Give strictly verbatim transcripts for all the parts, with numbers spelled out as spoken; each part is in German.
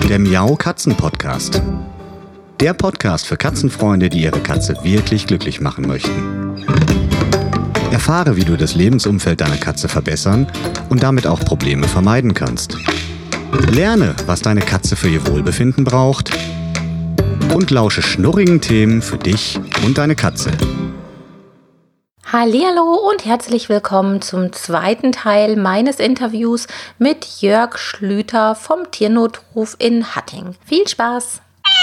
Der Miau Katzen Podcast. Der Podcast für Katzenfreunde, die ihre Katze wirklich glücklich machen möchten. Erfahre, wie du das Lebensumfeld deiner Katze verbessern und damit auch Probleme vermeiden kannst. Lerne, was deine Katze für ihr Wohlbefinden braucht. Und lausche schnurrigen Themen für dich und deine Katze. Hallihallo und herzlich willkommen zum zweiten Teil meines Interviews mit Jörg Schlüter vom Tiernotruf in Hatting. Viel Spaß!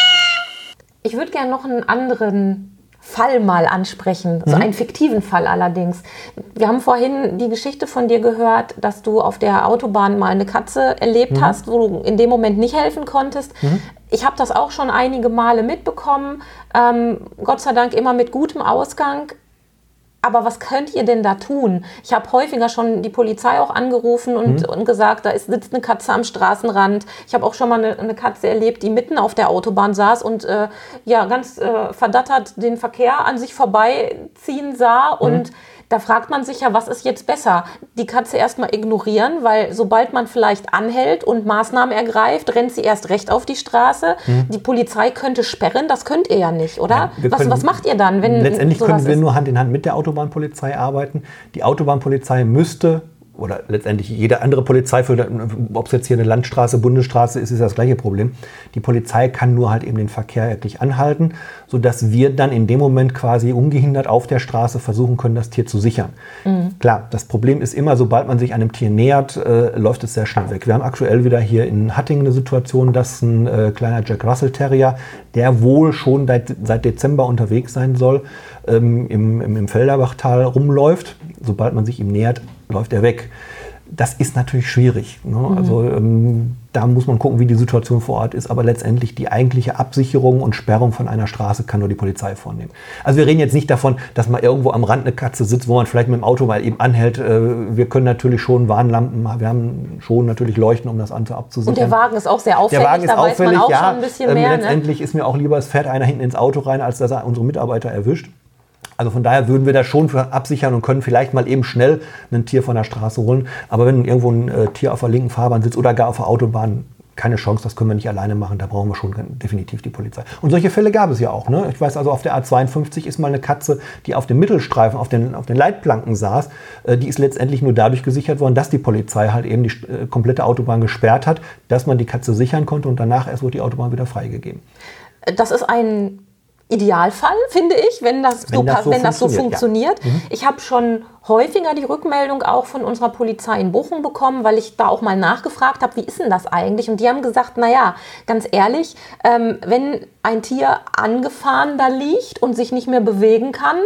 Ich würde gerne noch einen anderen Fall mal ansprechen, so einen fiktiven Fall allerdings. Wir haben vorhin die Geschichte von dir gehört, dass du auf der Autobahn mal eine Katze erlebt mhm. hast, wo du in dem Moment nicht helfen konntest. Mhm. Ich habe das auch schon einige Male mitbekommen, ähm, Gott sei Dank immer mit gutem Ausgang. Aber was könnt ihr denn da tun? Ich habe häufiger schon die Polizei auch angerufen und, mhm. und gesagt, da ist, sitzt eine Katze am Straßenrand. Ich habe auch schon mal eine, eine Katze erlebt, die mitten auf der Autobahn saß und äh, ja, ganz äh, verdattert den Verkehr an sich vorbeiziehen sah. Mhm. Und da fragt man sich ja, was ist jetzt besser? Die Katze erstmal ignorieren, weil sobald man vielleicht anhält und Maßnahmen ergreift, rennt sie erst recht auf die Straße. Hm. Die Polizei könnte sperren, das könnt ihr ja nicht, oder? Ja, was, können, was macht ihr dann, wenn Letztendlich sowas können wir ist? nur Hand in Hand mit der Autobahnpolizei arbeiten. Die Autobahnpolizei müsste, oder letztendlich jede andere Polizei, für, ob es jetzt hier eine Landstraße, Bundesstraße ist, ist das gleiche Problem. Die Polizei kann nur halt eben den Verkehr wirklich anhalten, sodass wir dann in dem Moment quasi ungehindert auf der Straße versuchen können, das Tier zu sichern. Mhm. Klar, das Problem ist immer, sobald man sich einem Tier nähert, äh, läuft es sehr schnell weg. Wir haben aktuell wieder hier in Hattingen eine Situation, dass ein äh, kleiner Jack Russell Terrier, der wohl schon seit, seit Dezember unterwegs sein soll, ähm, im, im, im Felderbachtal rumläuft. Sobald man sich ihm nähert, läuft er weg. Das ist natürlich schwierig. Ne? Mhm. Also ähm, da muss man gucken, wie die Situation vor Ort ist. Aber letztendlich die eigentliche Absicherung und Sperrung von einer Straße kann nur die Polizei vornehmen. Also wir reden jetzt nicht davon, dass mal irgendwo am Rand eine Katze sitzt, wo man vielleicht mit dem Auto mal eben anhält. Äh, wir können natürlich schon Warnlampen, wir haben schon natürlich Leuchten, um das abzusichern. Und der Wagen ist auch sehr auffällig. Der Wagen ist da auffällig, weiß man auch ja. schon ein bisschen Ähm, mehr. letztendlich ne? ist mir auch lieber, es fährt einer hinten ins Auto rein, als dass er unsere Mitarbeiter erwischt. Also von daher würden wir das schon für absichern und können vielleicht mal eben schnell ein Tier von der Straße holen. Aber wenn irgendwo ein äh, Tier auf der linken Fahrbahn sitzt oder gar auf der Autobahn, keine Chance, das können wir nicht alleine machen. Da brauchen wir schon definitiv die Polizei. Und solche Fälle gab es ja auch. Ne? Ich weiß also, auf der A zweiundfünfzig ist mal eine Katze, die auf dem Mittelstreifen, auf den, auf den Leitplanken saß. Äh, die ist letztendlich nur dadurch gesichert worden, dass die Polizei halt eben die äh, komplette Autobahn gesperrt hat, dass man die Katze sichern konnte und danach erst wurde die Autobahn wieder freigegeben. Das ist ein Idealfall, finde ich, wenn das, wenn so, das so wenn das so funktioniert. Ja. Mhm. Ich habe schon häufiger die Rückmeldung auch von unserer Polizei in Bochum bekommen, weil ich da auch mal nachgefragt habe, wie ist denn das eigentlich? Und die haben gesagt, naja, ganz ehrlich, ähm, wenn ein Tier angefahren da liegt und sich nicht mehr bewegen kann,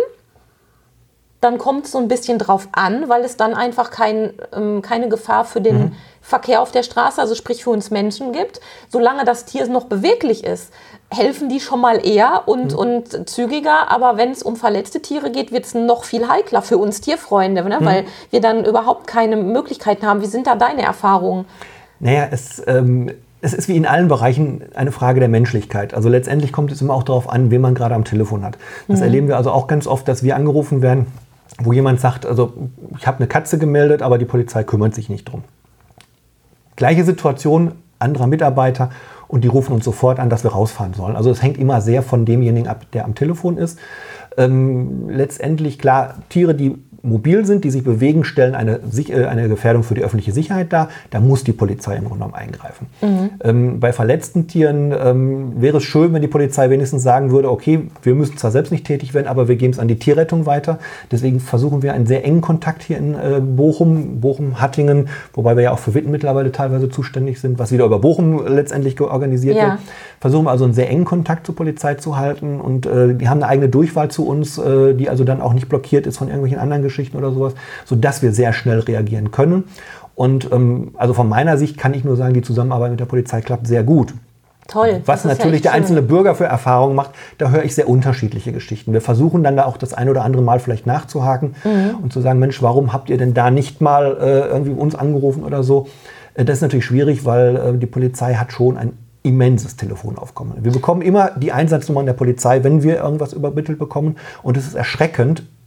dann kommt es so ein bisschen drauf an, weil es dann einfach kein, ähm, keine Gefahr für den mhm. Verkehr auf der Straße, also sprich für uns Menschen gibt. Solange das Tier noch beweglich ist, helfen die schon mal eher und, mhm. und zügiger. Aber wenn es um verletzte Tiere geht, wird es noch viel heikler für uns Tierfreunde, ne? mhm. weil wir dann überhaupt keine Möglichkeiten haben. Wie sind da deine Erfahrungen? Naja, es... Ähm Es ist wie in allen Bereichen eine Frage der Menschlichkeit. Also letztendlich kommt es immer auch darauf an, wen man gerade am Telefon hat. Das mhm. erleben wir also auch ganz oft, dass wir angerufen werden, wo jemand sagt, also ich habe eine Katze gemeldet, aber die Polizei kümmert sich nicht drum. Gleiche Situation, anderer Mitarbeiter und die rufen uns sofort an, dass wir rausfahren sollen. Also es hängt immer sehr von demjenigen ab, der am Telefon ist. Ähm, letztendlich, klar, Tiere, die mobil sind, die sich bewegen, stellen eine, eine Gefährdung für die öffentliche Sicherheit dar. Da muss die Polizei im Grunde genommen eingreifen. Mhm. Ähm, bei verletzten Tieren ähm, wäre es schön, wenn die Polizei wenigstens sagen würde, okay, wir müssen zwar selbst nicht tätig werden, aber wir geben es an die Tierrettung weiter. Deswegen versuchen wir einen sehr engen Kontakt hier in äh, Bochum, Bochum, Hattingen, wobei wir ja auch für Witten mittlerweile teilweise zuständig sind, was wieder über Bochum letztendlich organisiert ja. wird. Versuchen wir also einen sehr engen Kontakt zur Polizei zu halten und äh, die haben eine eigene Durchwahl zu uns, äh, die also dann auch nicht blockiert ist von irgendwelchen anderen Geschichten oder sowas, sodass wir sehr schnell reagieren können. Und ähm, also von meiner Sicht kann ich nur sagen, die Zusammenarbeit mit der Polizei klappt sehr gut. Toll. Was natürlich ja der einzelne schön. Bürger für Erfahrungen macht, da höre ich sehr unterschiedliche Geschichten. Wir versuchen dann da auch das ein oder andere Mal vielleicht nachzuhaken mhm. und zu sagen, Mensch, warum habt ihr denn da nicht mal äh, irgendwie uns angerufen oder so? Äh, das ist natürlich schwierig, weil äh, die Polizei hat schon ein immenses Telefonaufkommen. Wir bekommen immer die Einsatznummern der Polizei, wenn wir irgendwas übermittelt bekommen. Und es ist erschreckend,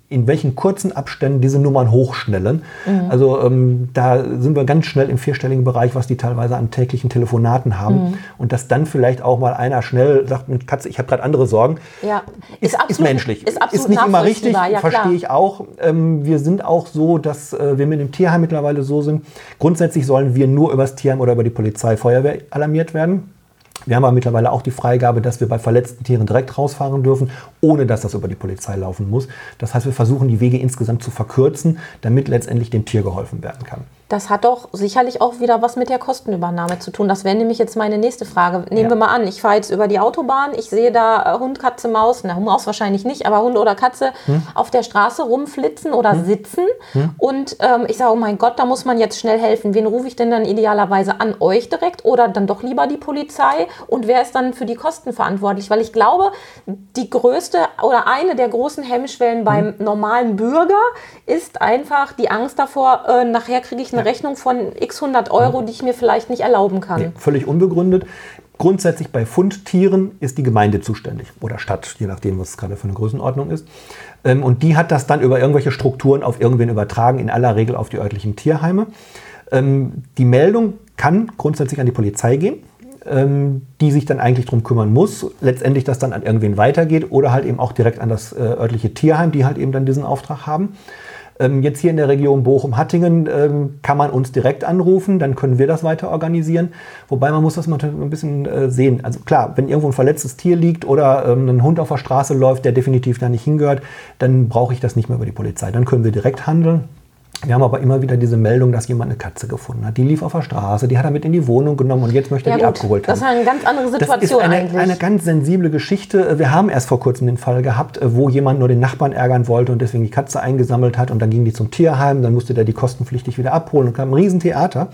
in welchen kurzen Abständen diese Nummern hochschnellen. Mhm. Also ähm, da sind wir ganz schnell im vierstelligen Bereich, was die teilweise an täglichen Telefonaten haben. Mhm. Und dass dann vielleicht auch mal einer schnell sagt, Katze, ich habe gerade andere Sorgen, ja. ist, ist, absolut, ist menschlich. Ist, ist nicht immer richtig, ja, verstehe ich auch. Ähm, wir sind auch so, dass äh, wir mit dem Tierheim mittlerweile so sind. Grundsätzlich sollen wir nur über das Tierheim oder über die Polizei, Feuerwehr alarmiert werden. Wir haben aber mittlerweile auch die Freigabe, dass wir bei verletzten Tieren direkt rausfahren dürfen, ohne dass das über die Polizei laufen muss. Das heißt, wir versuchen, die Wege insgesamt zu verkürzen, damit letztendlich dem Tier geholfen werden kann. Das hat doch sicherlich auch wieder was mit der Kostenübernahme zu tun. Das wäre nämlich jetzt meine nächste Frage. Nehmen ja. wir mal an, ich fahre jetzt über die Autobahn, ich sehe da Hund, Katze, Maus, na Maus wahrscheinlich nicht, aber Hund oder Katze hm. auf der Straße rumflitzen oder hm. sitzen. Hm. Und ähm, ich sage, oh mein Gott, da muss man jetzt schnell helfen. Wen rufe ich denn dann idealerweise an? Euch direkt oder dann doch lieber die Polizei? Und wer ist dann für die Kosten verantwortlich? Weil ich glaube, die größte oder eine der großen Hemmschwellen beim hm. normalen Bürger ist einfach die Angst davor, äh, nachher kriege ich eine Rechnung von x hundert Euro, die ich mir vielleicht nicht erlauben kann. Nee, völlig unbegründet. Grundsätzlich bei Fundtieren ist die Gemeinde zuständig oder Stadt, je nachdem, was es gerade für eine Größenordnung ist. Und die hat das dann über irgendwelche Strukturen auf irgendwen übertragen, in aller Regel auf die örtlichen Tierheime. Die Meldung kann grundsätzlich an die Polizei gehen, die sich dann eigentlich darum kümmern muss, letztendlich das dann an irgendwen weitergeht oder halt eben auch direkt an das örtliche Tierheim, die halt eben dann diesen Auftrag haben. Jetzt hier in der Region Bochum-Hattingen ähm, kann man uns direkt anrufen, dann können wir das weiter organisieren. Wobei man muss das mal ein bisschen äh, sehen. Also klar, wenn irgendwo ein verletztes Tier liegt oder ähm, ein Hund auf der Straße läuft, der definitiv da nicht hingehört, dann brauche ich das nicht mehr über die Polizei. Dann können wir direkt handeln. Wir haben aber immer wieder diese Meldung, dass jemand eine Katze gefunden hat. Die lief auf der Straße, die hat er mit in die Wohnung genommen und jetzt möchte er ja, die gut. abgeholt haben. Das ist eine ganz andere Situation das ist eine, eigentlich. eine ganz sensible Geschichte. Wir haben erst vor kurzem den Fall gehabt, wo jemand nur den Nachbarn ärgern wollte und deswegen die Katze eingesammelt hat und dann ging die zum Tierheim, dann musste der die kostenpflichtig wieder abholen und kam ein Riesentheater.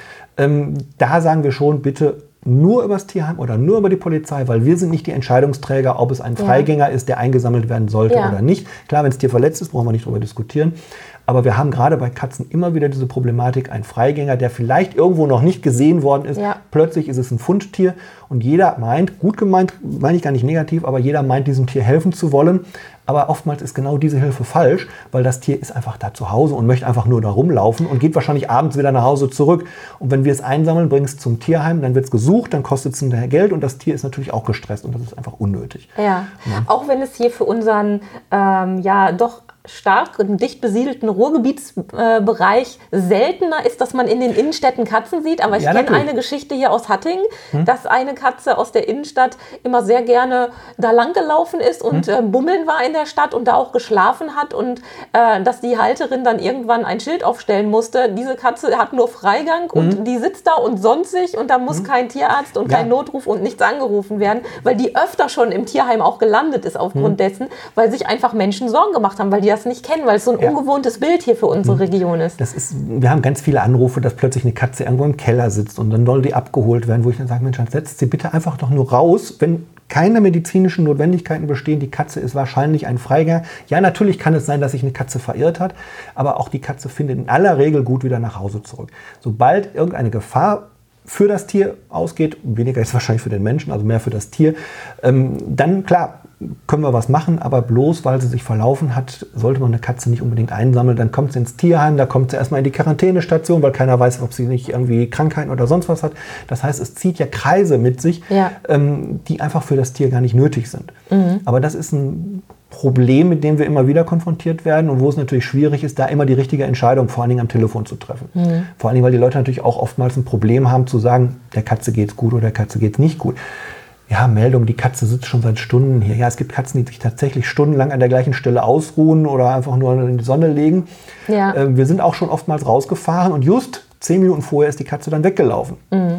Ähm, da sagen wir schon, bitte nur über das Tierheim oder nur über die Polizei, weil wir sind nicht die Entscheidungsträger, ob es ein Freigänger ja. ist, der eingesammelt werden sollte ja. oder nicht. Klar, wenn das Tier verletzt ist, brauchen wir nicht darüber diskutieren. Aber wir haben gerade bei Katzen immer wieder diese Problematik, ein Freigänger, der vielleicht irgendwo noch nicht gesehen worden ist. Ja. Plötzlich ist es ein Fundtier und jeder meint, gut gemeint, meine ich gar nicht negativ, aber jeder meint, diesem Tier helfen zu wollen. Aber oftmals ist genau diese Hilfe falsch, weil das Tier ist einfach da zu Hause und möchte einfach nur da rumlaufen und geht wahrscheinlich abends wieder nach Hause zurück. Und wenn wir es einsammeln, bringen es zum Tierheim, dann wird es gesucht, dann kostet es hinterher Geld und das Tier ist natürlich auch gestresst und das ist einfach unnötig. Ja, ja. Auch wenn es hier für unseren, ähm, ja doch stark und dicht besiedelten Ruhrgebietsbereich äh, seltener ist, dass man in den Innenstädten Katzen sieht. Aber ich ja, kenne eine Geschichte hier aus Hattingen, hm? dass eine Katze aus der Innenstadt immer sehr gerne da lang gelaufen ist und hm? äh, bummeln war in der Stadt und da auch geschlafen hat und äh, dass die Halterin dann irgendwann ein Schild aufstellen musste. Diese Katze hat nur Freigang hm? und die sitzt da und sonstig und da muss hm? kein Tierarzt und ja. kein Notruf und nichts angerufen werden, weil die öfter schon im Tierheim auch gelandet ist aufgrund hm? dessen, weil sich einfach Menschen Sorgen gemacht haben, weil die das nicht kennen, weil es so ein ja. ungewohntes Bild hier für unsere Region ist. Das ist. Wir haben ganz viele Anrufe, dass plötzlich eine Katze irgendwo im Keller sitzt und dann soll die abgeholt werden, wo ich dann sage, Mensch, dann setzt sie bitte einfach doch nur raus, wenn keine medizinischen Notwendigkeiten bestehen. Die Katze ist wahrscheinlich ein Freigänger. Ja, natürlich kann es sein, dass sich eine Katze verirrt hat, aber auch die Katze findet in aller Regel gut wieder nach Hause zurück. Sobald irgendeine Gefahr für das Tier ausgeht, weniger ist wahrscheinlich für den Menschen, also mehr für das Tier, ähm, dann klar, können wir was machen, aber bloß weil sie sich verlaufen hat, sollte man eine Katze nicht unbedingt einsammeln. Dann kommt sie ins Tierheim, da kommt sie erstmal in die Quarantänestation, weil keiner weiß, ob sie nicht irgendwie Krankheiten oder sonst was hat. Das heißt, es zieht ja Kreise mit sich, ja. ähm, die einfach für das Tier gar nicht nötig sind. Mhm. Aber das ist ein Problem, mit dem wir immer wieder konfrontiert werden und wo es natürlich schwierig ist, da immer die richtige Entscheidung vor allen Dingen am Telefon zu treffen. Mhm. Vor allen Dingen, weil die Leute natürlich auch oftmals ein Problem haben zu sagen, der Katze geht's gut oder der Katze geht's nicht gut. Ja, Meldung, die Katze sitzt schon seit Stunden hier. Ja, es gibt Katzen, die sich tatsächlich stundenlang an der gleichen Stelle ausruhen oder einfach nur in die Sonne legen. Ja. Äh, wir sind auch schon oftmals rausgefahren und just zehn Minuten vorher ist die Katze dann weggelaufen. Mhm.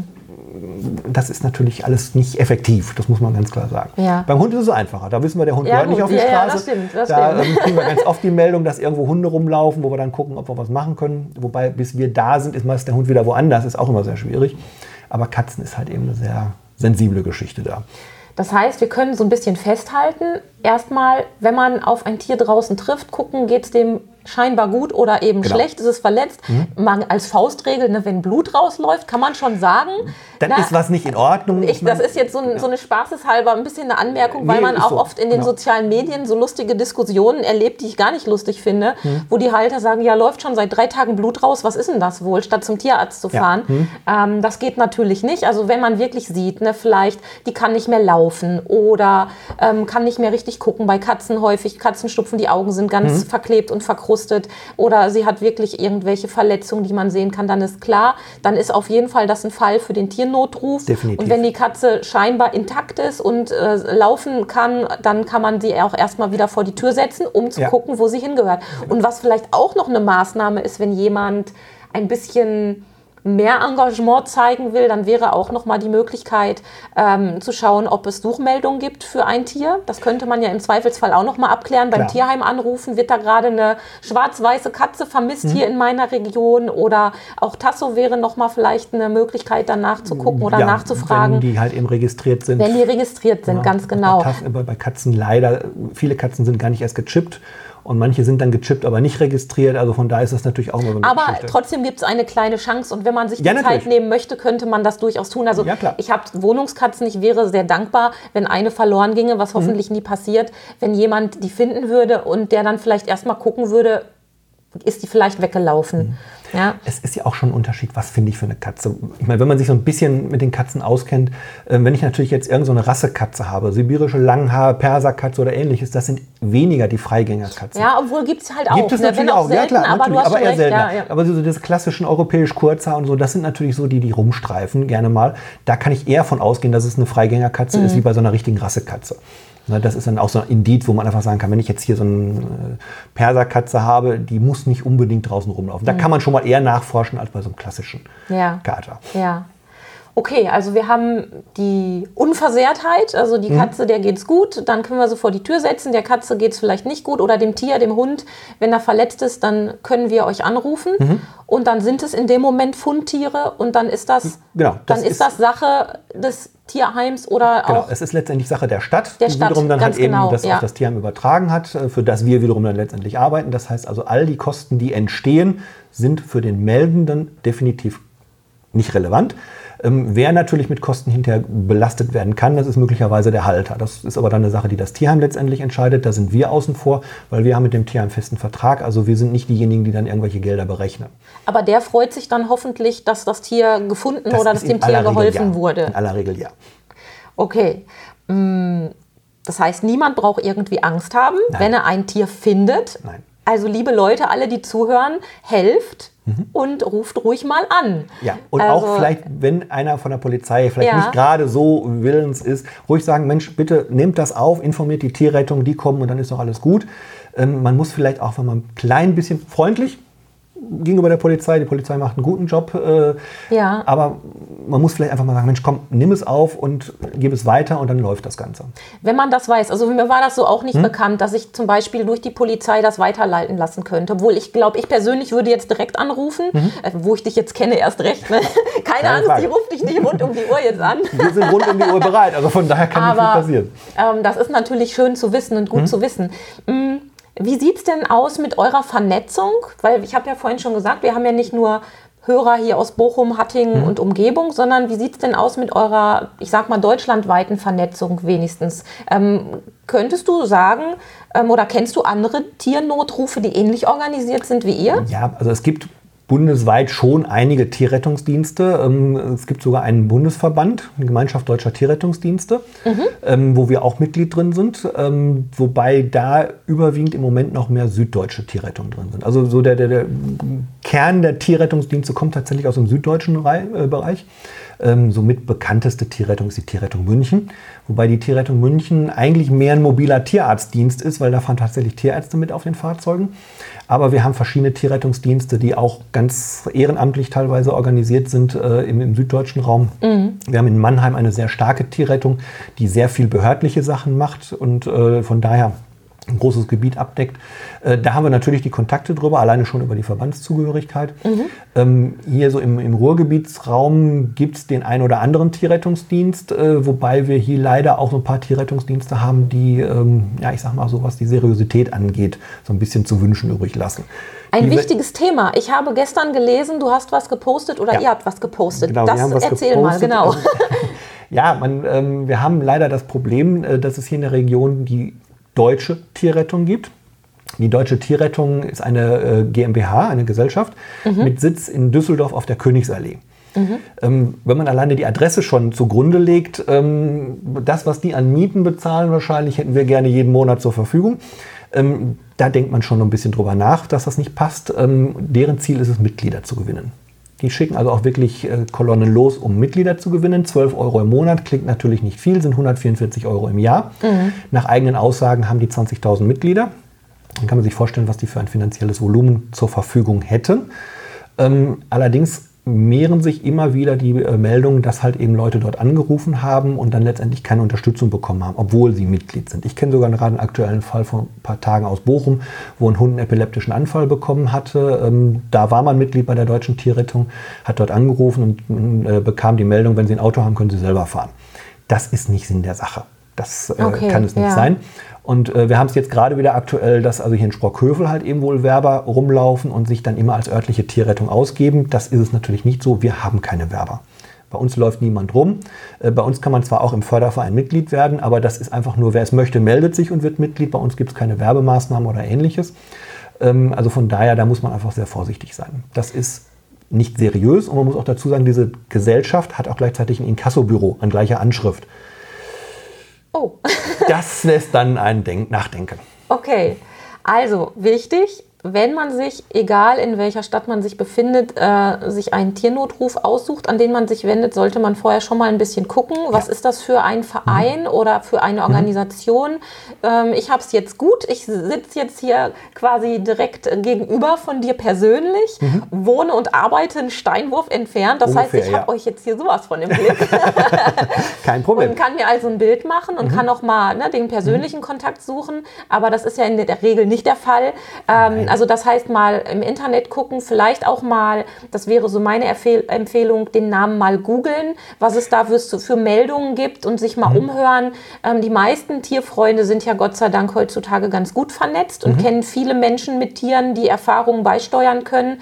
Das ist natürlich alles nicht effektiv, das muss man ganz klar sagen. Ja. Beim Hund ist es einfacher. Da wissen wir, der Hund ja, gehört nicht auf die ja, Straße. Ja, das stimmt, das da stimmt. Ähm, kriegen wir ganz oft die Meldung, dass irgendwo Hunde rumlaufen, wo wir dann gucken, ob wir was machen können. Wobei, bis wir da sind, ist meist der Hund wieder woanders. Ist auch immer sehr schwierig. Aber Katzen ist halt eben eine sehr sensible Geschichte da. Das heißt, wir können so ein bisschen festhalten, erstmal, wenn man auf ein Tier draußen trifft, gucken, geht es dem scheinbar gut oder eben genau. schlecht, ist es verletzt. Mhm. Man, als Faustregel, ne, wenn Blut rausläuft, kann man schon sagen, dann na, ist was nicht in Ordnung. Ich, das ist jetzt so, ein, ja. so eine spaßeshalber ein bisschen eine Anmerkung, weil nee, man auch so. oft in den genau. sozialen Medien so lustige Diskussionen erlebt, die ich gar nicht lustig finde, mhm. wo die Halter sagen, ja, läuft schon seit drei Tagen Blut raus, was ist denn das wohl, statt zum Tierarzt zu fahren. Ja. Mhm. Ähm, das geht natürlich nicht. Also wenn man wirklich sieht, ne, vielleicht, die kann nicht mehr laufen oder ähm, kann nicht mehr richtig gucken. Bei Katzen häufig, Katzenstupfen, die Augen sind ganz mhm. verklebt und verkrustet oder sie hat wirklich irgendwelche Verletzungen, die man sehen kann, dann ist klar, dann ist auf jeden Fall das ein Fall für den Tiernotruf. Definitiv. Und wenn die Katze scheinbar intakt ist und äh, laufen kann, dann kann man sie auch erstmal wieder vor die Tür setzen, um zu ja. gucken, wo sie hingehört. Und was vielleicht auch noch eine Maßnahme ist, wenn jemand ein bisschen mehr Engagement zeigen will, dann wäre auch noch mal die Möglichkeit ähm, zu schauen, ob es Suchmeldungen gibt für ein Tier. Das könnte man ja im Zweifelsfall auch noch mal abklären. Beim Klar. Tierheim anrufen, wird da gerade eine schwarz-weiße Katze vermisst mhm. hier in meiner Region oder auch Tasso wäre noch mal vielleicht eine Möglichkeit, danach zu gucken oder ja, nachzufragen. Wenn die halt eben registriert sind. Wenn die registriert sind, ja, ganz genau. Bei, bei Katzen leider, viele Katzen sind gar nicht erst gechippt. Und manche sind dann gechippt, aber nicht registriert. Also von daher ist das natürlich auch immer so eine Aber Geschichte. Trotzdem gibt es eine kleine Chance. Und wenn man sich die ja, Zeit natürlich. nehmen möchte, könnte man das durchaus tun. Also ja, ich habe Wohnungskatzen. Ich wäre sehr dankbar, wenn eine verloren ginge, was hoffentlich mhm. nie passiert. Wenn jemand die finden würde und der dann vielleicht erstmal gucken würde, ist die vielleicht weggelaufen. Mhm. Ja. Es ist ja auch schon ein Unterschied, was finde ich für eine Katze. Ich meine, wenn man sich so ein bisschen mit den Katzen auskennt, äh, wenn ich natürlich jetzt irgendeine so Rassekatze habe, sibirische Langhaar, Perserkatze oder ähnliches, das sind weniger die Freigängerkatzen. Ja, obwohl gibt es halt auch. Gibt es ne? natürlich auch, auch, selten, ja klar, aber, du hast aber eher recht, seltener. Ja, ja. Aber so diese klassischen europäisch Kurzhaar und so, das sind natürlich so die, die rumstreifen, gerne mal. Da kann ich eher von ausgehen, dass es eine Freigängerkatze mhm. ist, wie bei so einer richtigen Rassekatze. Das ist dann auch so ein Indiz, wo man einfach sagen kann, wenn ich jetzt hier so eine Perserkatze habe, die muss nicht unbedingt draußen rumlaufen. Da mhm. kann man schon mal eher nachforschen als bei so einem klassischen ja. Kater. Ja. Okay, also wir haben die Unversehrtheit, also die Katze, mhm. der geht's gut, dann können wir sie vor die Tür setzen, der Katze geht's vielleicht nicht gut oder dem Tier, dem Hund, wenn er verletzt ist, dann können wir euch anrufen mhm. und dann sind es in dem Moment Fundtiere und dann ist das, genau, das dann ist, ist das Sache des Tierheims oder genau, auch... es ist letztendlich Sache der Stadt, der die Stadt, wiederum dann halt eben genau, das ja. auf das Tierheim übertragen hat, für das wir wiederum dann letztendlich arbeiten. Das heißt also, all die Kosten, die entstehen, sind für den Meldenden definitiv nicht relevant. Ähm, wer natürlich mit Kosten hinterher belastet werden kann, das ist möglicherweise der Halter. Das ist aber dann eine Sache, die das Tierheim letztendlich entscheidet. Da sind wir außen vor, weil wir haben mit dem Tierheim festen Vertrag. Also wir sind nicht diejenigen, die dann irgendwelche Gelder berechnen. Aber der freut sich dann hoffentlich, dass das Tier gefunden das oder dass dem Tier geholfen ja. wurde. In aller Regel ja. Okay. Das heißt, niemand braucht irgendwie Angst haben, Nein. wenn er ein Tier findet. Nein. Also liebe Leute, alle, die zuhören, helft mhm. und ruft ruhig mal an. Ja, und also, auch vielleicht, wenn einer von der Polizei vielleicht ja. nicht gerade so willens ist, ruhig sagen, Mensch, bitte nehmt das auf, informiert die Tierrettung, die kommen und dann ist doch alles gut. Ähm, man muss vielleicht auch, wenn man ein klein bisschen freundlich gegenüber der Polizei, die Polizei macht einen guten Job, äh, ja. aber man muss vielleicht einfach mal sagen, Mensch, komm, nimm es auf und gib es weiter und dann läuft das Ganze. Wenn man das weiß, also mir war das so auch nicht hm? bekannt, dass ich zum Beispiel durch die Polizei das weiterleiten lassen könnte, obwohl ich glaube, ich persönlich würde jetzt direkt anrufen, mhm. äh, wo ich dich jetzt kenne, erst recht. Ne? Keine, Keine Angst, Frage. Die ruft dich nicht rund um die Uhr jetzt an. Wir sind rund um die Uhr bereit, also von daher kann aber, nicht viel passieren. Ähm, das ist natürlich schön zu wissen und gut hm? zu wissen. Mhm. Wie sieht es denn aus mit eurer Vernetzung? Weil ich habe ja vorhin schon gesagt, wir haben ja nicht nur Hörer hier aus Bochum, Hattingen mhm. und Umgebung, sondern wie sieht es denn aus mit eurer, ich sag mal, deutschlandweiten Vernetzung wenigstens? Ähm, könntest du sagen ähm, oder kennst du andere Tiernotrufe, die ähnlich organisiert sind wie ihr? Ja, also es gibt bundesweit schon einige Tierrettungsdienste. Es gibt sogar einen Bundesverband, eine Gemeinschaft Deutscher Tierrettungsdienste, mhm. wo wir auch Mitglied drin sind, wobei da überwiegend im Moment noch mehr süddeutsche Tierrettungen drin sind. Also so der, der, der Kern der Tierrettungsdienste kommt tatsächlich aus dem süddeutschen Bereich. Somit bekannteste Tierrettung ist die Tierrettung München, wobei die Tierrettung München eigentlich mehr ein mobiler Tierarztdienst ist, weil da fahren tatsächlich Tierärzte mit auf den Fahrzeugen. Aber wir haben verschiedene Tierrettungsdienste, die auch ganz ehrenamtlich teilweise organisiert sind äh, im, im süddeutschen Raum. Mhm. Wir haben in Mannheim eine sehr starke Tierrettung, die sehr viel behördliche Sachen macht und äh, von daher ein großes Gebiet abdeckt. Äh, da haben wir natürlich die Kontakte drüber, alleine schon über die Verbandszugehörigkeit. Mhm. Ähm, hier so im, im Ruhrgebietsraum gibt es den einen oder anderen Tierrettungsdienst, äh, wobei wir hier leider auch so ein paar Tierrettungsdienste haben, die, ähm, ja, ich sag mal so, was die Seriosität angeht, so ein bisschen zu wünschen übrig lassen. Ein die wichtiges Thema. Ich habe gestern gelesen, du hast was gepostet oder ja. ihr habt was gepostet. Genau, das was erzähl gepostet. mal, genau. Ja, man, ähm, wir haben leider das Problem, äh, dass es hier in der Region die Deutsche Tierrettung gibt. Die Deutsche Tierrettung ist eine äh, GmbH, eine Gesellschaft, mhm. mit Sitz in Düsseldorf auf der Königsallee. Mhm. Ähm, wenn man alleine die Adresse schon zugrunde legt, ähm, das, was die an Mieten bezahlen, wahrscheinlich hätten wir gerne jeden Monat zur Verfügung. Ähm, da denkt man schon ein bisschen drüber nach, dass das nicht passt. Ähm, deren Ziel ist es, Mitglieder zu gewinnen. Die schicken also auch wirklich äh, Kolonnen los, um Mitglieder zu gewinnen. zwölf Euro im Monat, klingt natürlich nicht viel, sind hundertvierundvierzig Euro im Jahr. Mhm. Nach eigenen Aussagen haben die zwanzigtausend Mitglieder. Dann kann man sich vorstellen, was die für ein finanzielles Volumen zur Verfügung hätten. Ähm, allerdings mehren sich immer wieder die äh, Meldungen, dass halt eben Leute dort angerufen haben und dann letztendlich keine Unterstützung bekommen haben, obwohl sie Mitglied sind. Ich kenne sogar gerade einen aktuellen Fall von ein paar Tagen aus Bochum, wo ein Hund einen epileptischen Anfall bekommen hatte. Ähm, da war man Mitglied bei der Deutschen Tierrettung, hat dort angerufen und äh, bekam die Meldung, wenn Sie ein Auto haben, können Sie selber fahren. Das ist nicht Sinn der Sache. Das äh, okay, kann es nicht ja. sein. Und äh, wir haben es jetzt gerade wieder aktuell, dass also hier in Sprockhövel halt eben wohl Werber rumlaufen und sich dann immer als örtliche Tierrettung ausgeben. Das ist es natürlich nicht so. Wir haben keine Werber. Bei uns läuft niemand rum. Äh, bei uns kann man zwar auch im Förderverein Mitglied werden, aber das ist einfach nur, wer es möchte, meldet sich und wird Mitglied. Bei uns gibt es keine Werbemaßnahmen oder Ähnliches. Ähm, also von daher, da muss man einfach sehr vorsichtig sein. Das ist nicht seriös und man muss auch dazu sagen, diese Gesellschaft hat auch gleichzeitig ein Inkassobüro an gleicher Anschrift. Oh. Das lässt dann einen Denk- nachdenken. Okay, also wichtig, wenn man sich, egal in welcher Stadt man sich befindet, äh, sich einen Tiernotruf aussucht, an den man sich wendet, sollte man vorher schon mal ein bisschen gucken, was ja. ist das für ein Verein mhm. oder für eine Organisation. Mhm. Ähm, ich habe es jetzt gut, ich sitze jetzt hier quasi direkt gegenüber von dir persönlich, mhm. wohne und arbeite einen Steinwurf entfernt. Das Ungefähr, heißt, ich habe ja. euch jetzt hier sowas von im Blick. Kein Problem. Und kann mir also ein Bild machen und mhm. kann auch mal ne, den persönlichen mhm. Kontakt suchen, aber das ist ja in der Regel nicht der Fall. Ähm, Also das heißt, mal im Internet gucken, vielleicht auch mal, das wäre so meine Empfehlung, den Namen mal googeln, was es da für, für Meldungen gibt und sich mal mhm. umhören. Ähm, die meisten Tierfreunde sind ja Gott sei Dank heutzutage ganz gut vernetzt und mhm. kennen viele Menschen mit Tieren, die Erfahrungen beisteuern können.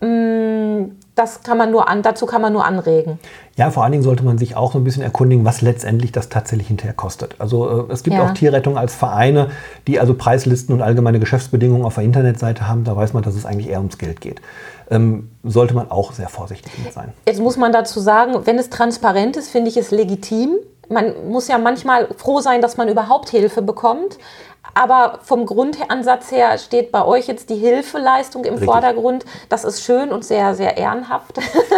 Das kann man nur an, dazu kann man nur anregen. Ja, vor allen Dingen sollte man sich auch so ein bisschen erkundigen, was letztendlich das tatsächlich hinterher kostet. Also äh, es gibt ja. auch Tierrettung als Vereine, die also Preislisten und allgemeine Geschäftsbedingungen auf der Internetseite haben. Da weiß man, dass es eigentlich eher ums Geld geht. Ähm, sollte man auch sehr vorsichtig mit sein. Jetzt muss man dazu sagen, wenn es transparent ist, finde ich es legitim. Man muss ja manchmal froh sein, dass man überhaupt Hilfe bekommt. Aber vom Grundansatz her steht bei euch jetzt die Hilfeleistung im Richtig. Vordergrund. Das ist schön und sehr, sehr ehrenhaft.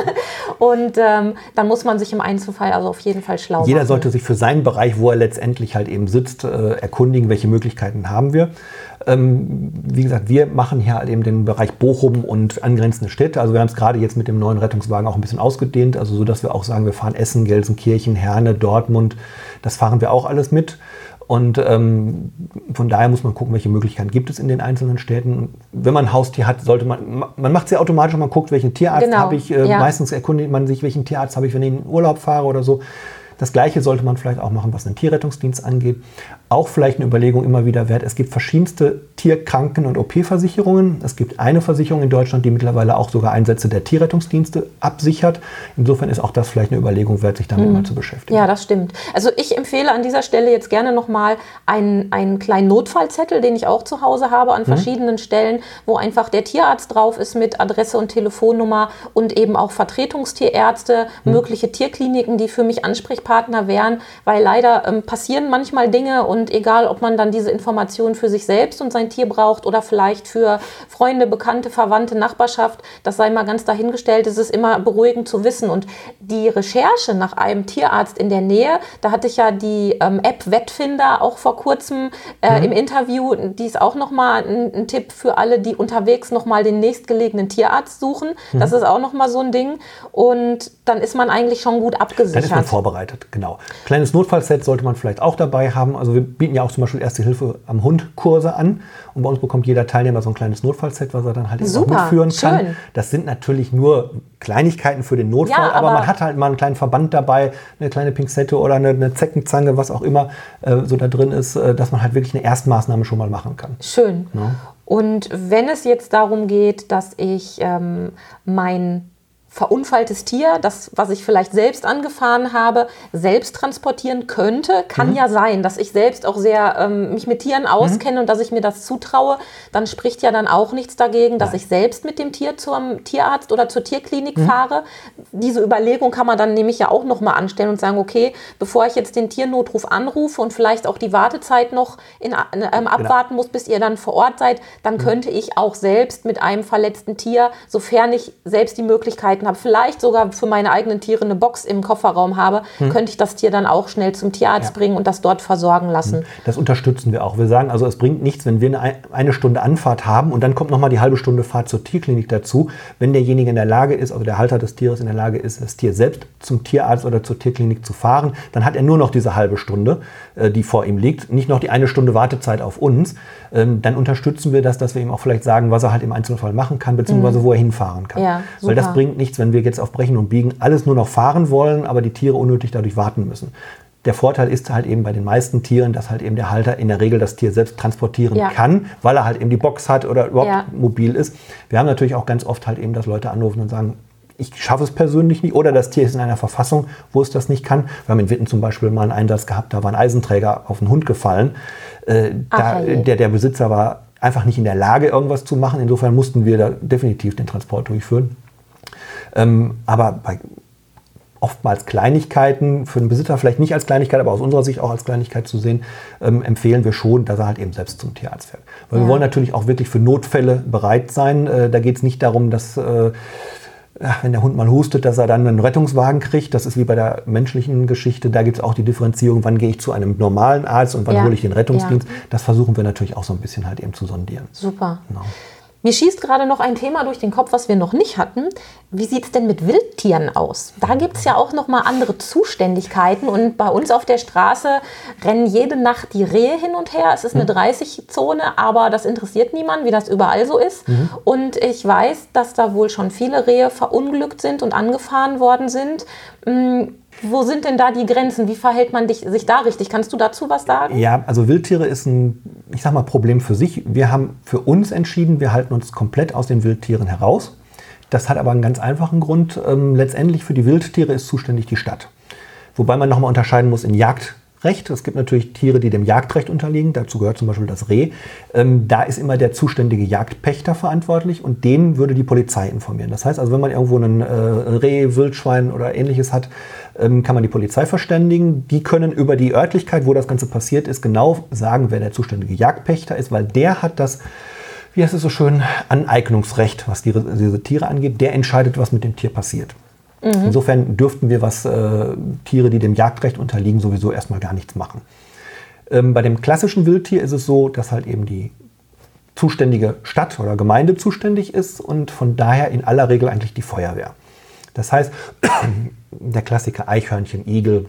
Und ähm, dann muss man sich im Einzelfall also auf jeden Fall schlau machen. Jeder sollte sich für seinen Bereich, wo er letztendlich halt eben sitzt, äh, erkundigen, welche Möglichkeiten haben wir. Ähm, wie gesagt, wir machen hier halt eben den Bereich Bochum und angrenzende Städte. Also wir haben es gerade jetzt mit dem neuen Rettungswagen auch ein bisschen ausgedehnt. Also so, dass wir auch sagen, wir fahren Essen, Gelsenkirchen, Herne, Dortmund. Das fahren wir auch alles mit. Und ähm, von daher muss man gucken, welche Möglichkeiten gibt es in den einzelnen Städten. Wenn man ein Haustier hat, sollte man, man macht es ja automatisch, man guckt, welchen Tierarzt genau. habe ich. Äh, ja. Meistens erkundigt man sich, welchen Tierarzt habe ich, wenn ich in den Urlaub fahre oder so. Das Gleiche sollte man vielleicht auch machen, was den Tierrettungsdienst angeht. Auch vielleicht eine Überlegung immer wieder wert. Es gibt verschiedenste Tierkranken- und O P-Versicherungen. Es gibt eine Versicherung in Deutschland, die mittlerweile auch sogar Einsätze der Tierrettungsdienste absichert. Insofern ist auch das vielleicht eine Überlegung wert, sich damit mhm. mal zu beschäftigen. Ja, das stimmt. Also ich empfehle an dieser Stelle jetzt gerne nochmal einen, einen kleinen Notfallzettel, den ich auch zu Hause habe, an mhm. verschiedenen Stellen, wo einfach der Tierarzt drauf ist mit Adresse und Telefonnummer und eben auch Vertretungstierärzte, mhm. mögliche Tierkliniken, die für mich Ansprechpartner wären, weil leider ähm, passieren manchmal Dinge und egal, ob man dann diese Informationen für sich selbst und sein Tier braucht oder vielleicht für Freunde, Bekannte, Verwandte, Nachbarschaft, das sei mal ganz dahingestellt, es ist immer beruhigend zu wissen. Und die Recherche nach einem Tierarzt in der Nähe, da hatte ich ja die ähm, App Wettfinder auch vor kurzem äh, mhm. im Interview, die ist auch nochmal ein, ein Tipp für alle, die unterwegs nochmal den nächstgelegenen Tierarzt suchen. Mhm. Das ist auch nochmal so ein Ding. Und dann ist man eigentlich schon gut abgesichert. Dann ist man vorbereitet, genau. Kleines Notfallset sollte man vielleicht auch dabei haben. Also wir bieten ja auch zum Beispiel Erste Hilfe am Hund-Kurse an. Und bei uns bekommt jeder Teilnehmer so ein kleines Notfallset, was er dann halt eben auch mitführen kann. Schön. Das sind natürlich nur Kleinigkeiten für den Notfall, ja, aber, aber man hat halt mal einen kleinen Verband dabei, eine kleine Pinzette oder eine, eine Zeckenzange, was auch immer äh, so da drin ist, äh, dass man halt wirklich eine Erstmaßnahme schon mal machen kann. Schön. Ja. Und wenn es jetzt darum geht, dass ich ähm, mein verunfalltes Tier, das, was ich vielleicht selbst angefahren habe, selbst transportieren könnte. Kann mhm. ja sein, dass ich selbst auch sehr ähm, mich mit Tieren auskenne mhm. und dass ich mir das zutraue. Dann spricht ja dann auch nichts dagegen, dass Nein. ich selbst mit dem Tier zum Tierarzt oder zur Tierklinik mhm. fahre. Diese Überlegung kann man dann nämlich ja auch nochmal anstellen und sagen, okay, bevor ich jetzt den Tiernotruf anrufe und vielleicht auch die Wartezeit noch in, ähm, abwarten genau. muss, bis ihr dann vor Ort seid, dann mhm. könnte ich auch selbst mit einem verletzten Tier, sofern ich selbst die Möglichkeiten habe, vielleicht sogar für meine eigenen Tiere eine Box im Kofferraum habe, hm. könnte ich das Tier dann auch schnell zum Tierarzt ja. bringen und das dort versorgen lassen. Das unterstützen wir auch. Wir sagen also, es bringt nichts, wenn wir eine, eine Stunde Anfahrt haben und dann kommt nochmal die halbe Stunde Fahrt zur Tierklinik dazu. Wenn derjenige in der Lage ist, also der Halter des Tieres in der Lage ist, das Tier selbst zum Tierarzt oder zur Tierklinik zu fahren, dann hat er nur noch diese halbe Stunde, äh, die vor ihm liegt, nicht noch die eine Stunde Wartezeit auf uns. Ähm, dann unterstützen wir das, dass wir ihm auch vielleicht sagen, was er halt im Einzelfall machen kann, beziehungsweise mhm. wo er hinfahren kann. Ja, weil das bringt nichts, wenn wir jetzt auf Brechen und Biegen alles nur noch fahren wollen, aber die Tiere unnötig dadurch warten müssen. Der Vorteil ist halt eben bei den meisten Tieren, dass halt eben der Halter in der Regel das Tier selbst transportieren ja. kann, weil er halt eben die Box hat oder überhaupt ja. mobil ist. Wir haben natürlich auch ganz oft halt eben, dass Leute anrufen und sagen, ich schaffe es persönlich nicht oder das Tier ist in einer Verfassung, wo es das nicht kann. Wir haben in Witten zum Beispiel mal einen Einsatz gehabt, da war ein Eisenträger auf einen Hund gefallen. Äh, da, der, der Besitzer war einfach nicht in der Lage, irgendwas zu machen. Insofern mussten wir da definitiv den Transport durchführen. Ähm, aber bei oftmals Kleinigkeiten, für den Besitzer vielleicht nicht als Kleinigkeit, aber aus unserer Sicht auch als Kleinigkeit zu sehen, ähm, empfehlen wir schon, dass er halt eben selbst zum Tierarzt fährt. Weil ja. wir wollen natürlich auch wirklich für Notfälle bereit sein. Äh, da geht es nicht darum, dass äh, wenn der Hund mal hustet, dass er dann einen Rettungswagen kriegt. Das ist wie bei der menschlichen Geschichte. Da gibt es auch die Differenzierung, wann gehe ich zu einem normalen Arzt und wann ja. hole ich den Rettungsdienst. Ja. Das versuchen wir natürlich auch so ein bisschen halt eben zu sondieren. Super. Genau. Mir schießt gerade noch ein Thema durch den Kopf, was wir noch nicht hatten. Wie sieht es denn mit Wildtieren aus? Da gibt es ja auch noch mal andere Zuständigkeiten. Und bei uns auf der Straße rennen jede Nacht die Rehe hin und her. Es ist eine dreißig-Zone, aber das interessiert niemanden, wie das überall so ist. Mhm. Und ich weiß, dass da wohl schon viele Rehe verunglückt sind und angefahren worden sind. Hm, wo sind denn da die Grenzen? Wie verhält man dich, sich da richtig? Kannst du dazu was sagen? Ja, also Wildtiere ist ein, ich sag mal, Problem für sich. Wir haben für uns entschieden, wir halten uns komplett aus den Wildtieren heraus. Das hat aber einen ganz einfachen Grund. Ähm, letztendlich für die Wildtiere ist zuständig die Stadt. Wobei man nochmal unterscheiden muss in Jagd. Recht. Es gibt natürlich Tiere, die dem Jagdrecht unterliegen. Dazu gehört zum Beispiel das Reh. Ähm, da ist immer der zuständige Jagdpächter verantwortlich und den würde die Polizei informieren. Das heißt also, wenn man irgendwo ein äh, Reh, Wildschwein oder ähnliches hat, ähm, kann man die Polizei verständigen. Die können über die Örtlichkeit, wo das Ganze passiert ist, genau sagen, wer der zuständige Jagdpächter ist, weil der hat das, wie heißt es so schön, Aneignungsrecht, was die, diese Tiere angeht. Der entscheidet, was mit dem Tier passiert. Insofern dürften wir, was äh, Tiere, die dem Jagdrecht unterliegen, sowieso erstmal gar nichts machen. Ähm, bei dem klassischen Wildtier ist es so, dass halt eben die zuständige Stadt oder Gemeinde zuständig ist und von daher in aller Regel eigentlich die Feuerwehr. Das heißt, der Klassiker Eichhörnchen, Igel,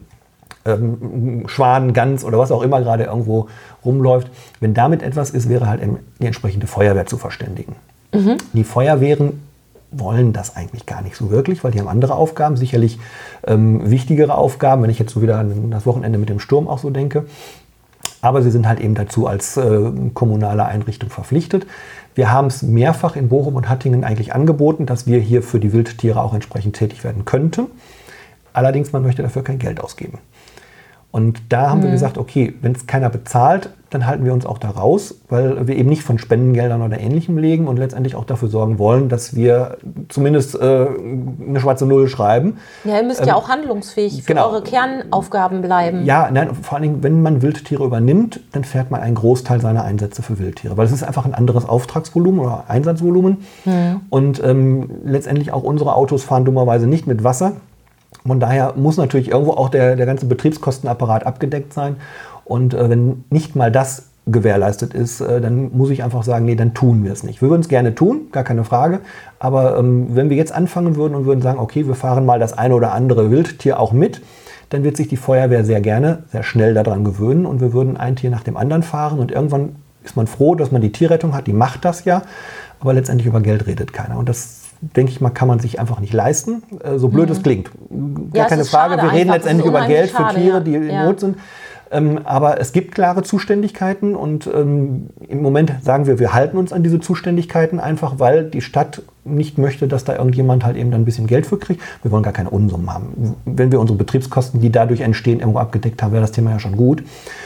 ähm, Schwan, Gans oder was auch immer gerade irgendwo rumläuft, wenn damit etwas ist, wäre halt die entsprechende Feuerwehr zu verständigen. Mhm. Die Feuerwehren wollen das eigentlich gar nicht so wirklich, weil die haben andere Aufgaben, sicherlich ähm, wichtigere Aufgaben, wenn ich jetzt so wieder an das Wochenende mit dem Sturm auch so denke. Aber sie sind halt eben dazu als äh, kommunale Einrichtung verpflichtet. Wir haben es mehrfach in Bochum und Hattingen eigentlich angeboten, dass wir hier für die Wildtiere auch entsprechend tätig werden könnten. Allerdings, man möchte dafür kein Geld ausgeben. Und da haben mhm. wir gesagt, okay, wenn es keiner bezahlt, dann halten wir uns auch da raus, weil wir eben nicht von Spendengeldern oder Ähnlichem leben und letztendlich auch dafür sorgen wollen, dass wir zumindest äh, eine schwarze Null schreiben. Ja, ihr müsst ähm, ja auch handlungsfähig für genau. eure Kernaufgaben bleiben. Ja, nein, vor allen Dingen, wenn man Wildtiere übernimmt, dann fährt man einen Großteil seiner Einsätze für Wildtiere, weil es ist einfach ein anderes Auftragsvolumen oder Einsatzvolumen. Mhm. Und ähm, letztendlich auch unsere Autos fahren dummerweise nicht mit Wasser. Von daher muss natürlich irgendwo auch der, der ganze Betriebskostenapparat abgedeckt sein. Und äh, wenn nicht mal das gewährleistet ist, äh, dann muss ich einfach sagen, nee, dann tun wir es nicht. Wir würden es gerne tun, gar keine Frage. Aber ähm, wenn wir jetzt anfangen würden und würden sagen, okay, wir fahren mal das eine oder andere Wildtier auch mit, dann wird sich die Feuerwehr sehr gerne, sehr schnell daran gewöhnen und wir würden ein Tier nach dem anderen fahren und irgendwann ist man froh, dass man die Tierrettung hat, die macht das ja, aber letztendlich über Geld redet keiner und das, denke ich mal, kann man sich einfach nicht leisten, so blöd mhm. es klingt. Gar ja, keine Frage, wir reden letztendlich über Geld schade, für Tiere, die ja. in ja. Not sind. Ähm, aber es gibt klare Zuständigkeiten und ähm, im Moment sagen wir, wir halten uns an diese Zuständigkeiten einfach, weil die Stadt nicht möchte, dass da irgendjemand halt eben dann ein bisschen Geld für kriegt. Wir wollen gar keine Unsummen haben. Wenn wir unsere Betriebskosten, die dadurch entstehen, irgendwo abgedeckt haben, wäre das Thema ja schon gut.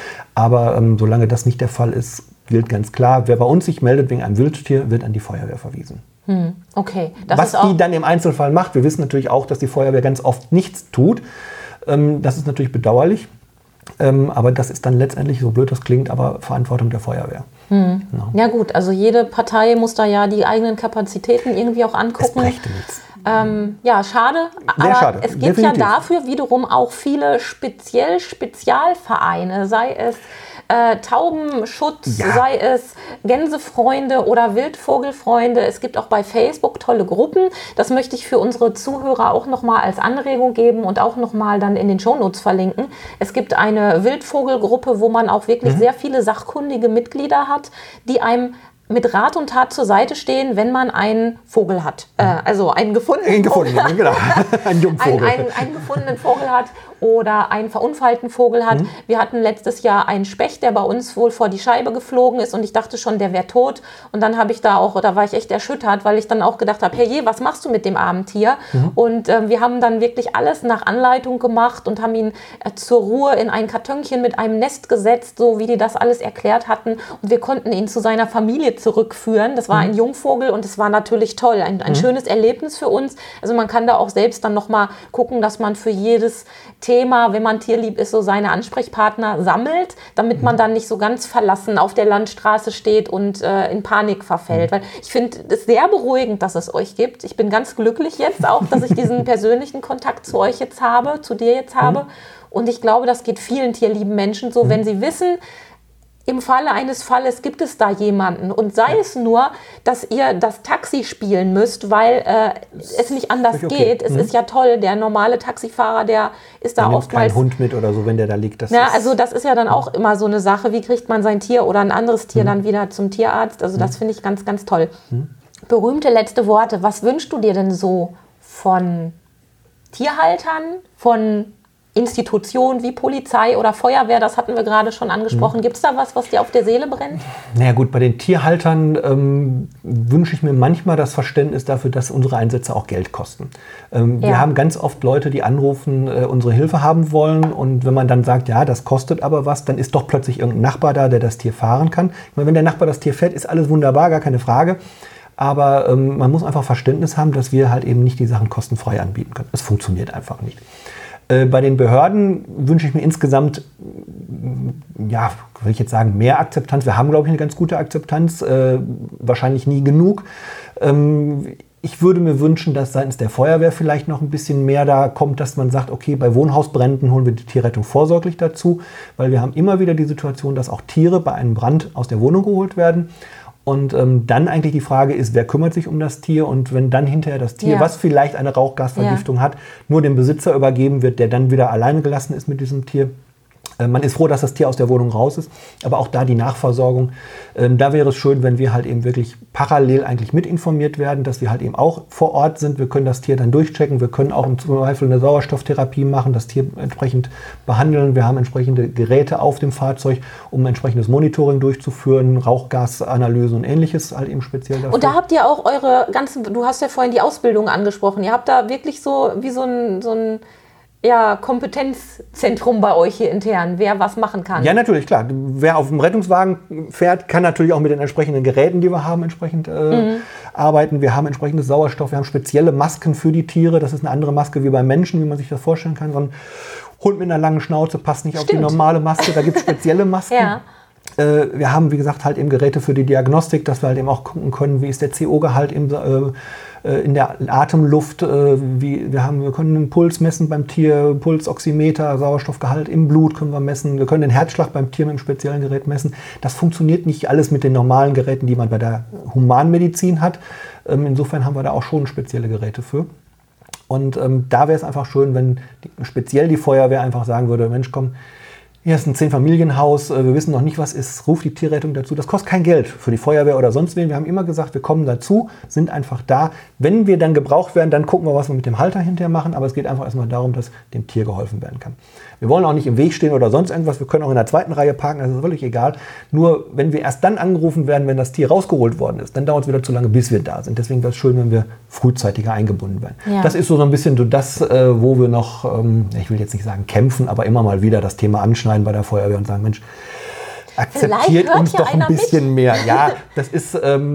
Aber ähm, solange das nicht der Fall ist, gilt ganz klar, wer bei uns sich meldet wegen einem Wildtier, wird an die Feuerwehr verwiesen. Hm, okay. Das Was ist auch die dann im Einzelfall macht, wir wissen natürlich auch, dass die Feuerwehr ganz oft nichts tut. Ähm, das ist natürlich bedauerlich. Ähm, aber das ist dann letztendlich, so blöd das klingt, aber Verantwortung der Feuerwehr. Hm. Ja. ja gut, also jede Partei muss da ja die eigenen Kapazitäten irgendwie auch angucken. Es brächte nichts. Ähm, ja, schade. Sehr aber schade. Es gibt Definitiv. ja dafür wiederum auch viele speziell Spezialvereine, sei es äh, Taubenschutz, ja. sei es Gänsefreunde oder Wildvogelfreunde. Es gibt auch bei Facebook tolle Gruppen. Das möchte ich für unsere Zuhörer auch nochmal als Anregung geben und auch nochmal dann in den Shownotes verlinken. Es gibt eine Wildvogelgruppe, wo man auch wirklich mhm. sehr viele sachkundige Mitglieder hat, die einem mit Rat und Tat zur Seite stehen, wenn man einen Vogel hat. Äh, also einen gefundenen einen gefundenen, Vogel. Genau. Ein Jungvogel. Ein, einen, einen gefundenen Vogel hat oder einen verunfallten Vogel hat. Mhm. Wir hatten letztes Jahr einen Specht, der bei uns wohl vor die Scheibe geflogen ist und ich dachte schon, der wäre tot. Und dann habe ich da auch, da war ich echt erschüttert, weil ich dann auch gedacht habe, herrje, was machst du mit dem armen Tier? Mhm. Und äh, wir haben dann wirklich alles nach Anleitung gemacht und haben ihn äh, zur Ruhe in ein Kartönchen mit einem Nest gesetzt, so wie die das alles erklärt hatten. Und wir konnten ihn zu seiner Familie zurückführen. Das war mhm. ein Jungvogel und es war natürlich toll. Ein, ein mhm. schönes Erlebnis für uns. Also man kann da auch selbst dann nochmal gucken, dass man für jedes Thema, wenn man tierlieb ist, so seine Ansprechpartner sammelt, damit man dann nicht so ganz verlassen auf der Landstraße steht und äh, in Panik verfällt. Weil ich finde es sehr beruhigend, dass es euch gibt. Ich bin ganz glücklich jetzt auch, dass ich diesen persönlichen Kontakt zu euch jetzt habe, zu dir jetzt habe. Und ich glaube, das geht vielen tierlieben Menschen so, wenn sie wissen, im Falle eines Falles gibt es da jemanden und sei ja. es nur, dass ihr das Taxi spielen müsst, weil äh, es nicht anders okay. geht. Es mhm. ist ja toll, der normale Taxifahrer, der ist da der oftmals... kein Hund mit oder so, wenn der da liegt. Das na, ist also das ist ja dann auch immer so eine Sache, wie kriegt man sein Tier oder ein anderes Tier mhm. dann wieder zum Tierarzt. Also das mhm. finde ich ganz, ganz toll. Mhm. Berühmte letzte Worte. Was wünschst du dir denn so von Tierhaltern, von Institutionen wie Polizei oder Feuerwehr, das hatten wir gerade schon angesprochen. Mhm. Gibt es da was, was dir auf der Seele brennt? Naja gut, bei den Tierhaltern ähm, wünsche ich mir manchmal das Verständnis dafür, dass unsere Einsätze auch Geld kosten. Ähm, ja. Wir haben ganz oft Leute, die anrufen, äh, unsere Hilfe haben wollen und wenn man dann sagt, ja, das kostet aber was, dann ist doch plötzlich irgendein Nachbar da, der das Tier fahren kann. Ich meine, wenn der Nachbar das Tier fährt, ist alles wunderbar, gar keine Frage. Aber ähm, man muss einfach Verständnis haben, dass wir halt eben nicht die Sachen kostenfrei anbieten können. Es funktioniert einfach nicht. Bei den Behörden wünsche ich mir insgesamt, ja, will ich jetzt sagen, mehr Akzeptanz. Wir haben, glaube ich, eine ganz gute Akzeptanz, äh, wahrscheinlich nie genug. Ähm, ich würde mir wünschen, dass seitens der Feuerwehr vielleicht noch ein bisschen mehr da kommt, dass man sagt, okay, bei Wohnhausbränden holen wir die Tierrettung vorsorglich dazu, weil wir haben immer wieder die Situation, dass auch Tiere bei einem Brand aus der Wohnung geholt werden. Und ähm, dann eigentlich die Frage ist, wer kümmert sich um das Tier? Und wenn dann hinterher das Tier, ja. was vielleicht eine Rauchgasvergiftung ja. hat, nur dem Besitzer übergeben wird, der dann wieder alleine gelassen ist mit diesem Tier. Äh, man ist froh, dass das Tier aus der Wohnung raus ist. Aber auch da die Nachversorgung. Ähm, da wäre es schön, wenn wir halt eben wirklich parallel eigentlich mit informiert werden, dass wir halt eben auch vor Ort sind. Wir können das Tier dann durchchecken. Wir können auch im Zweifel eine Sauerstofftherapie machen, das Tier entsprechend behandeln. Wir haben entsprechende Geräte auf dem Fahrzeug, um entsprechendes Monitoring durchzuführen, Rauchgasanalyse und ähnliches halt eben speziell dafür. Und da habt ihr auch eure ganzen, du hast ja vorhin die Ausbildung angesprochen, ihr habt da wirklich so wie so ein, so ein ja, Kompetenzzentrum bei euch hier intern, wer was machen kann. Ja, natürlich, klar. Wer auf dem Rettungswagen fährt, kann natürlich auch mit den entsprechenden Geräten, die wir haben, entsprechend äh, mhm. arbeiten. Wir haben entsprechendes Sauerstoff, wir haben spezielle Masken für die Tiere. Das ist eine andere Maske wie beim Menschen, wie man sich das vorstellen kann. So ein Hund mit einer langen Schnauze passt nicht Stimmt. auf die normale Maske, da gibt es spezielle Masken. ja. äh, wir haben, wie gesagt, halt eben Geräte für die Diagnostik, dass wir halt eben auch gucken können, wie ist der C O-Gehalt im äh, in der Atemluft, wie, wir, haben, wir können den Puls messen beim Tier, Pulsoximeter, Sauerstoffgehalt im Blut können wir messen, wir können den Herzschlag beim Tier mit einem speziellen Gerät messen. Das funktioniert nicht alles mit den normalen Geräten, die man bei der Humanmedizin hat. Insofern haben wir da auch schon spezielle Geräte für. Und ähm, da wäre es einfach schön, wenn die, speziell die Feuerwehr einfach sagen würde, Mensch, komm, hier ist ein Zehn-Familienhaus, wir wissen noch nicht, was ist, ruft die Tierrettung dazu. Das kostet kein Geld für die Feuerwehr oder sonst wen. Wir haben immer gesagt, wir kommen dazu, sind einfach da. Wenn wir dann gebraucht werden, dann gucken wir, was wir mit dem Halter hinterher machen. Aber es geht einfach erstmal darum, dass dem Tier geholfen werden kann. Wir wollen auch nicht im Weg stehen oder sonst irgendwas. Wir können auch in der zweiten Reihe parken, das ist völlig egal. Nur wenn wir erst dann angerufen werden, wenn das Tier rausgeholt worden ist, dann dauert es wieder zu lange, bis wir da sind. Deswegen wäre es schön, wenn wir frühzeitiger eingebunden werden. Ja. Das ist so ein bisschen so das, wo wir noch, ich will jetzt nicht sagen kämpfen, aber immer mal wieder das Thema anschneiden bei der Feuerwehr und sagen, Mensch, akzeptiert uns doch ein bisschen mit. mehr. Ja, das ist,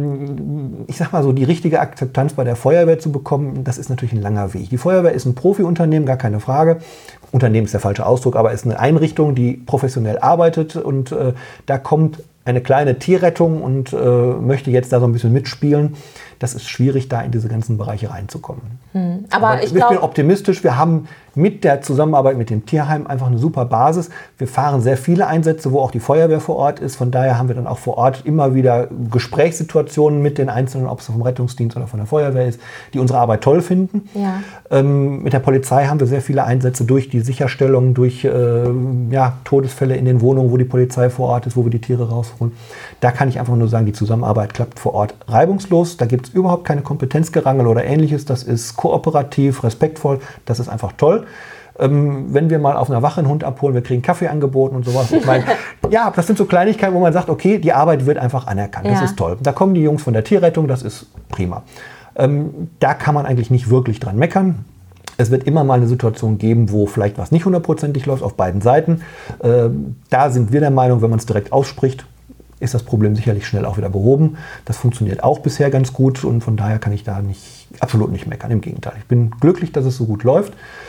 ähm, ich sag mal so, die richtige Akzeptanz bei der Feuerwehr zu bekommen, das ist natürlich ein langer Weg. Die Feuerwehr ist ein Profi-Unternehmen, gar keine Frage. Unternehmen ist der falsche Ausdruck, aber ist eine Einrichtung, die professionell arbeitet und äh, da kommt eine kleine Tierrettung und äh, möchte jetzt da so ein bisschen mitspielen. Das ist schwierig, da in diese ganzen Bereiche reinzukommen. Hm, aber, aber ich, ich bin optimistisch. Wir haben mit der Zusammenarbeit mit dem Tierheim einfach eine super Basis. Wir fahren sehr viele Einsätze, wo auch die Feuerwehr vor Ort ist. Von daher haben wir dann auch vor Ort immer wieder Gesprächssituationen mit den Einzelnen, ob es vom Rettungsdienst oder von der Feuerwehr ist, die unsere Arbeit toll finden. Ja. Ähm, mit der Polizei haben wir sehr viele Einsätze durch die Sicherstellung, durch äh, ja, Todesfälle in den Wohnungen, wo die Polizei vor Ort ist, wo wir die Tiere rausholen. Da kann ich einfach nur sagen, die Zusammenarbeit klappt vor Ort reibungslos. Da gibt es überhaupt keine Kompetenzgerangel oder Ähnliches. Das ist kooperativ, respektvoll. Das ist einfach toll. Ähm, wenn wir mal auf einer Wache einen Hund abholen, wir kriegen Kaffee angeboten und sowas. Ich meine, ja, das sind so Kleinigkeiten, wo man sagt, okay, die Arbeit wird einfach anerkannt. Ja. Das ist toll. Da kommen die Jungs von der Tierrettung, das ist prima. Ähm, da kann man eigentlich nicht wirklich dran meckern. Es wird immer mal eine Situation geben, wo vielleicht was nicht hundertprozentig läuft auf beiden Seiten. Ähm, da sind wir der Meinung, wenn man es direkt ausspricht, ist das Problem sicherlich schnell auch wieder behoben. Das funktioniert auch bisher ganz gut und von daher kann ich da nicht, absolut nicht meckern. Im Gegenteil, ich bin glücklich, dass es so gut läuft.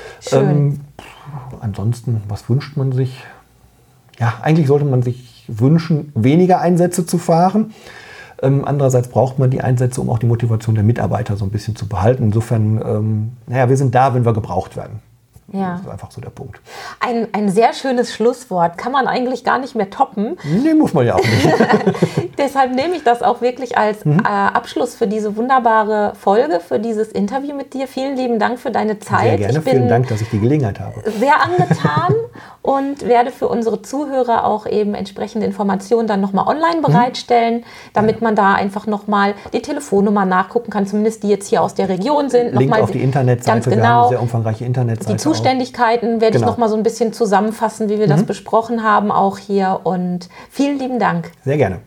Ähm, ansonsten, was wünscht man sich? Ja, eigentlich sollte man sich wünschen, weniger Einsätze zu fahren. Ähm, andererseits braucht man die Einsätze, um auch die Motivation der Mitarbeiter so ein bisschen zu behalten. Insofern, ähm, naja, wir sind da, wenn wir gebraucht werden. Ja. Das ist einfach so der Punkt. Ein, ein sehr schönes Schlusswort. Kann man eigentlich gar nicht mehr toppen. Nee, muss man ja auch nicht. Deshalb nehme ich das auch wirklich als mhm. äh, Abschluss für diese wunderbare Folge, für dieses Interview mit dir. Vielen lieben Dank für deine Zeit. Sehr gerne. Ich bin Vielen Dank, dass ich die Gelegenheit habe. Sehr angetan und werde für unsere Zuhörer auch eben entsprechende Informationen dann nochmal online bereitstellen, mhm. damit man da einfach nochmal die Telefonnummer nachgucken kann, zumindest die jetzt hier aus der Region sind. Link noch mal auf die Internetseite. Ganz genau. Wir haben eine sehr umfangreiche Internetseite. Die Zuständigkeiten werde genau. ich noch mal so ein bisschen zusammenfassen, wie wir mhm. das besprochen haben, auch hier. Und vielen lieben Dank. Sehr gerne.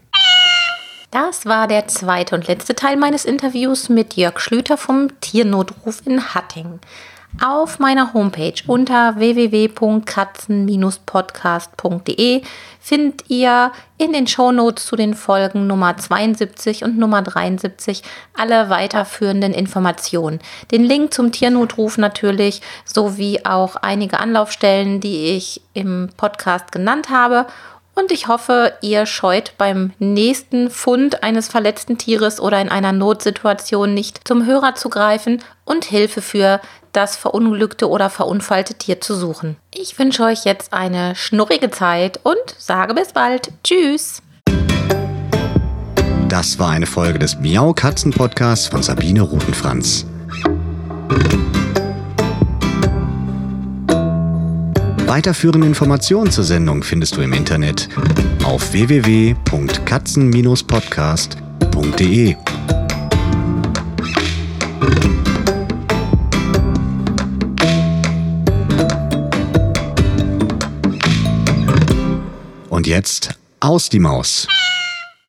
Das war der zweite und letzte Teil meines Interviews mit Jörg Schlüter vom Tiernotruf in Hattingen. Auf meiner Homepage unter w w w punkt katzen Bindestrich podcast punkt d e findet ihr in den Shownotes zu den Folgen Nummer zweiundsiebzig und Nummer dreiundsiebzig alle weiterführenden Informationen. Den Link zum Tiernotruf natürlich, sowie auch einige Anlaufstellen, die ich im Podcast genannt habe. Und ich hoffe, ihr scheut beim nächsten Fund eines verletzten Tieres oder in einer Notsituation nicht zum Hörer zu greifen und Hilfe für das verunglückte oder verunfallte Tier zu suchen. Ich wünsche euch jetzt eine schnurrige Zeit und sage bis bald. Tschüss! Das war eine Folge des Miau Katzen Podcasts von Sabine Rutenfranz. Weiterführende Informationen zur Sendung findest du im Internet auf w w w punkt katzen Bindestrich podcast punkt d e. Und jetzt aus die Maus.